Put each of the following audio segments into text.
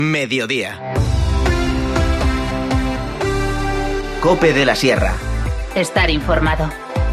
Mediodía. COPE de la Sierra. Estar informado.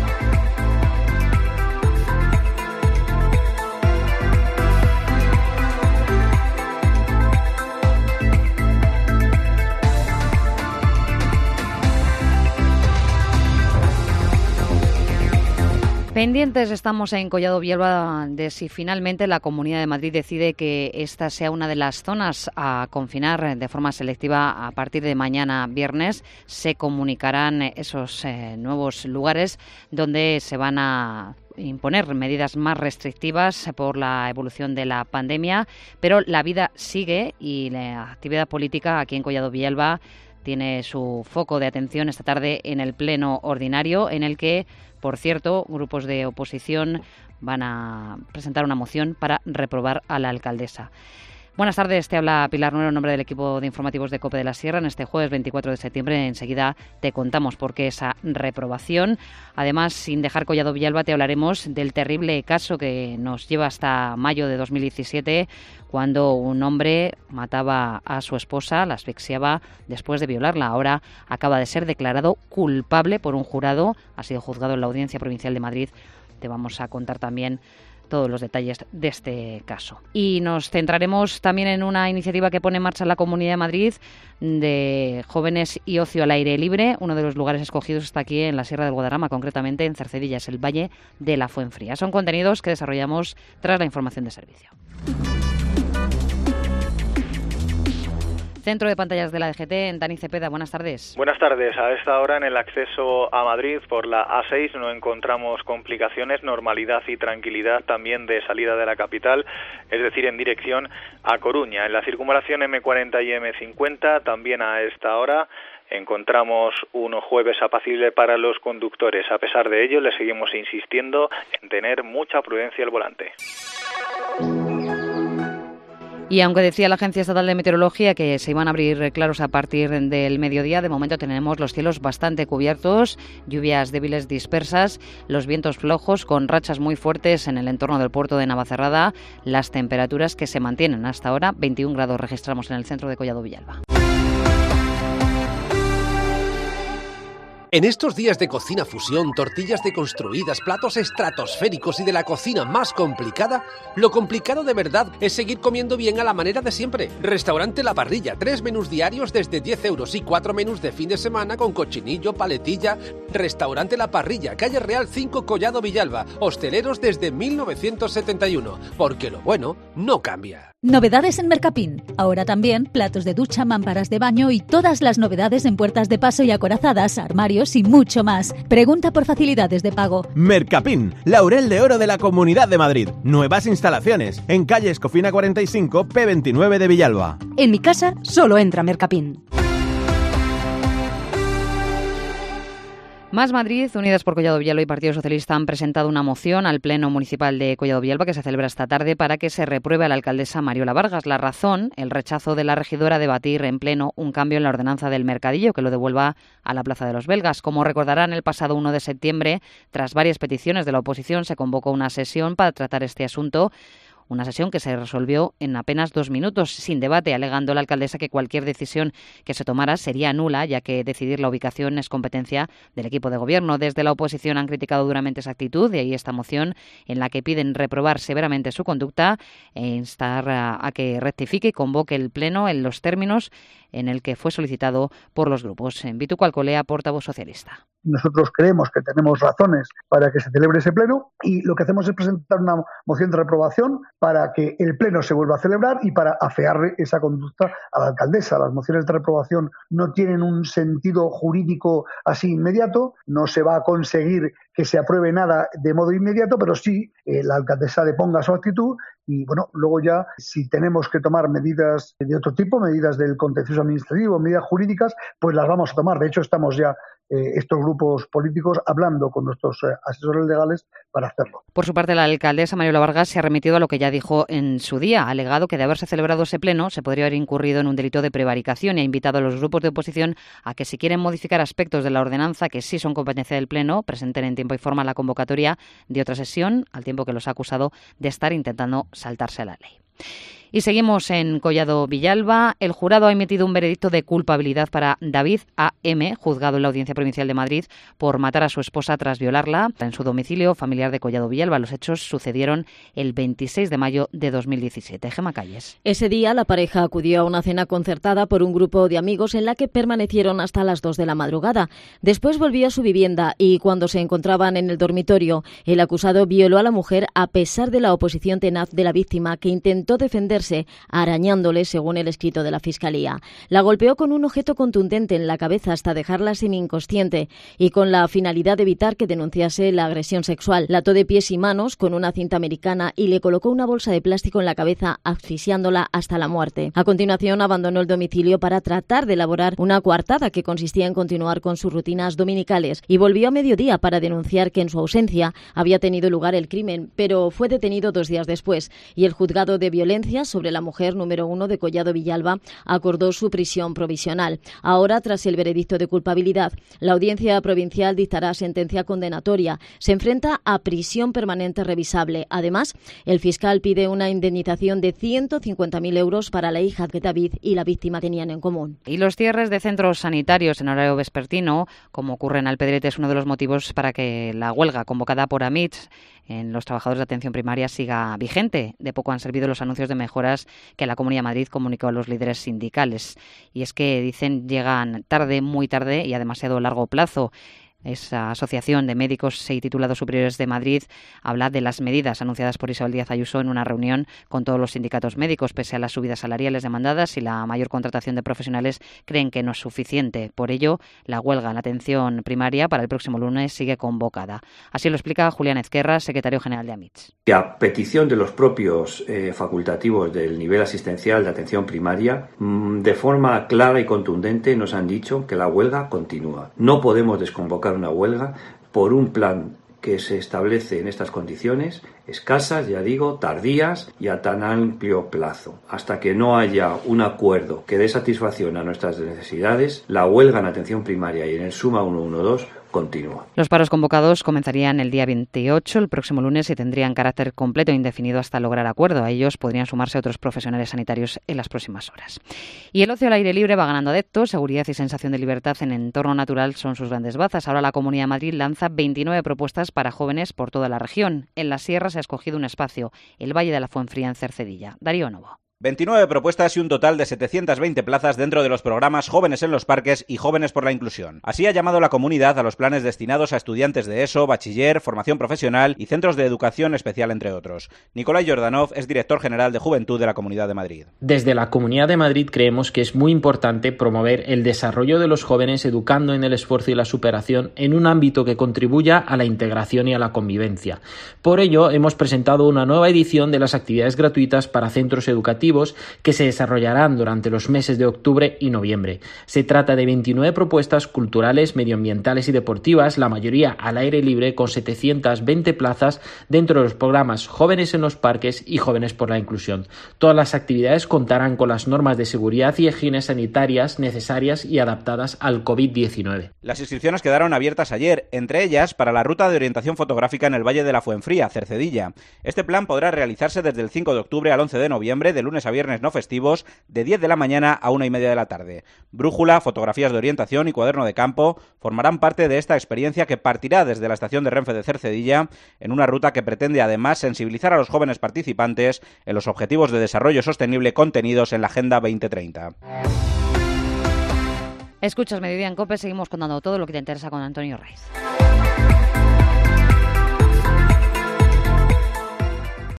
Pendientes estamos en Collado Villalba de si finalmente la Comunidad de Madrid decide que esta sea una de las zonas a confinar de forma selectiva a partir de mañana viernes. Se comunicarán esos nuevos lugares donde se van a imponer medidas más restrictivas por la evolución de la pandemia, pero la vida sigue y la actividad política aquí en Collado Villalba tiene su foco de atención esta tarde en el pleno ordinario, en el que, por cierto, grupos de oposición van a presentar una moción para reprobar a la alcaldesa. Buenas tardes, te habla Pilar Nuero en nombre del equipo de informativos de COPE de la Sierra. En este jueves 24 de septiembre enseguida te contamos por qué esa reprobación. Además, sin dejar Collado Villalba, te hablaremos del terrible caso que nos lleva hasta mayo de 2017, cuando un hombre mataba a su esposa, la asfixiaba después de violarla. Ahora acaba de ser declarado culpable por un jurado, ha sido juzgado en la Audiencia Provincial de Madrid. Te vamos a contar también todos los detalles de este caso. Y nos centraremos también en una iniciativa que pone en marcha la Comunidad de Madrid de jóvenes y ocio al aire libre. Uno de los lugares escogidos está aquí en la Sierra del Guadarrama, concretamente en Cercedilla, es el Valle de la Fuenfría. Son contenidos que desarrollamos tras la información de servicio. Centro de pantallas de la DGT, Dani Cepeda, buenas tardes. Buenas tardes. A esta hora en el acceso a Madrid por la A6 no encontramos complicaciones, normalidad y tranquilidad también de salida de la capital, es decir, en dirección a Coruña. En la circunvalación M40 y M50 también a esta hora encontramos un jueves apacible para los conductores. A pesar de ello, les seguimos insistiendo en tener mucha prudencia al volante. Y aunque decía la Agencia Estatal de Meteorología que se iban a abrir claros a partir del mediodía, de momento tenemos los cielos bastante cubiertos, lluvias débiles dispersas, los vientos flojos con rachas muy fuertes en el entorno del puerto de Navacerrada, las temperaturas que se mantienen hasta ahora, 21 grados registramos en el centro de Collado Villalba. En estos días de cocina fusión, tortillas deconstruidas, platos estratosféricos y de la cocina más complicada, lo complicado de verdad es seguir comiendo bien a la manera de siempre. Restaurante La Parrilla, 3 menús diarios desde 10 euros y 4 menús de fin de semana con cochinillo, paletilla. Restaurante La Parrilla, calle Real 5, Collado Villalba. Hosteleros desde 1971, porque lo bueno no cambia. Novedades en Mercapin. Ahora también platos de ducha, mamparas de baño y todas las novedades en puertas de paso y acorazadas, armarios y mucho más. Pregunta por facilidades de pago. Mercapin, Laurel de Oro de la Comunidad de Madrid. Nuevas instalaciones en calle Escofina 45, P29 de Villalba. En mi casa solo entra Mercapin. Más Madrid, Unidas por Collado Villalba y Partido Socialista han presentado una moción al Pleno Municipal de Collado Villalba que se celebra esta tarde para que se repruebe a la alcaldesa Mariola Vargas. La razón, el rechazo de la regidora a debatir en pleno un cambio en la ordenanza del Mercadillo que lo devuelva a la Plaza de los Belgas. Como recordarán, el pasado 1 de septiembre, tras varias peticiones de la oposición, se convocó una sesión para tratar este asunto. Una sesión que se resolvió en apenas 2 minutos, sin debate, alegando la alcaldesa que cualquier decisión que se tomara sería nula, ya que decidir la ubicación es competencia del equipo de gobierno. Desde la oposición han criticado duramente esa actitud, de ahí esta moción en la que piden reprobar severamente su conducta e instar a que rectifique y convoque el Pleno en los términos en el que fue solicitado por los grupos. En Vituco Alcolea, portavoz socialista. Nosotros creemos que tenemos razones para que se celebre ese pleno y lo que hacemos es presentar una moción de reprobación para que el pleno se vuelva a celebrar y para afearle esa conducta a la alcaldesa. Las mociones de reprobación no tienen un sentido jurídico así inmediato, no se va a conseguir que se apruebe nada de modo inmediato, pero sí la alcaldesa deponga su actitud y bueno, luego ya si tenemos que tomar medidas de otro tipo, medidas del contencioso administrativo, medidas jurídicas, pues las vamos a tomar. De hecho, estamos ya estos grupos políticos hablando con nuestros asesores legales para hacerlo. Por su parte, la alcaldesa Mariola Vargas se ha remitido a lo que ya dijo en su día. Ha alegado que de haberse celebrado ese pleno se podría haber incurrido en un delito de prevaricación y ha invitado a los grupos de oposición a que si quieren modificar aspectos de la ordenanza que sí son competencia del pleno, presenten en tiempo y forma la convocatoria de otra sesión, al tiempo que los ha acusado de estar intentando saltarse la ley. Y seguimos en Collado Villalba. El jurado ha emitido un veredicto de culpabilidad para David A.M., juzgado en la Audiencia Provincial de Madrid, por matar a su esposa tras violarla en su domicilio familiar de Collado Villalba. Los hechos sucedieron el 26 de mayo de 2017. Gemma Calles. Ese día la pareja acudió a una cena concertada por un grupo de amigos en la que permanecieron hasta las 2 de la madrugada. Después volvió a su vivienda y cuando se encontraban en el dormitorio, el acusado violó a la mujer a pesar de la oposición tenaz de la víctima, que intentó defenderse arañándole, según el escrito de la Fiscalía. La golpeó con un objeto contundente en la cabeza hasta dejarla semi-inconsciente y con la finalidad de evitar que denunciase la agresión sexual. La ató de pies y manos con una cinta americana y le colocó una bolsa de plástico en la cabeza, asfixiándola hasta la muerte. A continuación abandonó el domicilio para tratar de elaborar una coartada que consistía en continuar con sus rutinas dominicales y volvió a mediodía para denunciar que en su ausencia había tenido lugar el crimen, pero fue detenido 2 días después y el juzgado de violencia sobre la mujer número 1 de Collado Villalba acordó su prisión provisional. Ahora, tras el veredicto de culpabilidad, la Audiencia Provincial dictará sentencia condenatoria. Se enfrenta a prisión permanente revisable. Además, el fiscal pide una indemnización de 150.000 euros para la hija que David y la víctima tenían en común. Y los cierres de centros sanitarios en horario vespertino, como ocurre en Alpedrete, es uno de los motivos para que la huelga convocada por AMITS en los trabajadores de atención primaria siga vigente. De poco han servido los anuncios de mejoras que la Comunidad de Madrid comunicó a los líderes sindicales. Y es que, dicen, llegan tarde, muy tarde y a demasiado largo plazo. Esa Asociación de Médicos y Titulados Superiores de Madrid habla de las medidas anunciadas por Isabel Díaz Ayuso en una reunión con todos los sindicatos médicos. Pese a las subidas salariales demandadas y la mayor contratación de profesionales, creen que no es suficiente. Por ello, la huelga en la atención primaria para el próximo lunes sigue convocada. Así lo explica Julián Ezquerra, secretario general de AMITS. Que a petición de los propios facultativos del nivel asistencial de atención primaria, de forma clara y contundente nos han dicho que la huelga continúa. No podemos desconvocar una huelga por un plan que se establece en estas condiciones, escasas, ya digo, tardías y a tan amplio plazo. Hasta que no haya un acuerdo que dé satisfacción a nuestras necesidades, la huelga en atención primaria y en el Suma 112 continúa. Los paros convocados comenzarían el día 28, el próximo lunes, y tendrían carácter completo e indefinido hasta lograr acuerdo. A ellos podrían sumarse otros profesionales sanitarios en las próximas horas. Y el ocio al aire libre va ganando adeptos. Seguridad y sensación de libertad en entorno natural son sus grandes bazas. Ahora la Comunidad de Madrid lanza 29 propuestas para jóvenes por toda la región. En la Sierra se ha escogido un espacio, el Valle de la Fuenfría en Cercedilla. Darío Novo. 29 propuestas y un total de 720 plazas dentro de los programas Jóvenes en los Parques y Jóvenes por la Inclusión. Así ha llamado la comunidad a los planes destinados a estudiantes de ESO, bachiller, formación profesional y centros de educación especial, entre otros. Nicolai Jordanov es director general de Juventud de la Comunidad de Madrid. Desde la Comunidad de Madrid creemos que es muy importante promover el desarrollo de los jóvenes educando en el esfuerzo y la superación en un ámbito que contribuya a la integración y a la convivencia. Por ello, hemos presentado una nueva edición de las actividades gratuitas para centros educativos que se desarrollarán durante los meses de octubre y noviembre. Se trata de 29 propuestas culturales, medioambientales y deportivas, la mayoría al aire libre, con 720 plazas dentro de los programas Jóvenes en los Parques y Jóvenes por la Inclusión. Todas las actividades contarán con las normas de seguridad y higiene sanitarias necesarias y adaptadas al COVID-19. Las inscripciones quedaron abiertas ayer, entre ellas para la ruta de orientación fotográfica en el Valle de la Fuenfría, Cercedilla. Este plan podrá realizarse desde el 5 de octubre al 11 de noviembre, de lunes a viernes no festivos, de 10 de la mañana a 1:30 de la tarde. Brújula, fotografías de orientación y cuaderno de campo formarán parte de esta experiencia que partirá desde la estación de Renfe de Cercedilla, en una ruta que pretende además sensibilizar a los jóvenes participantes en los objetivos de desarrollo sostenible contenidos en la Agenda 2030. Escuchas Mediodía en COPE, seguimos contando todo lo que te interesa con Antonio Raiz.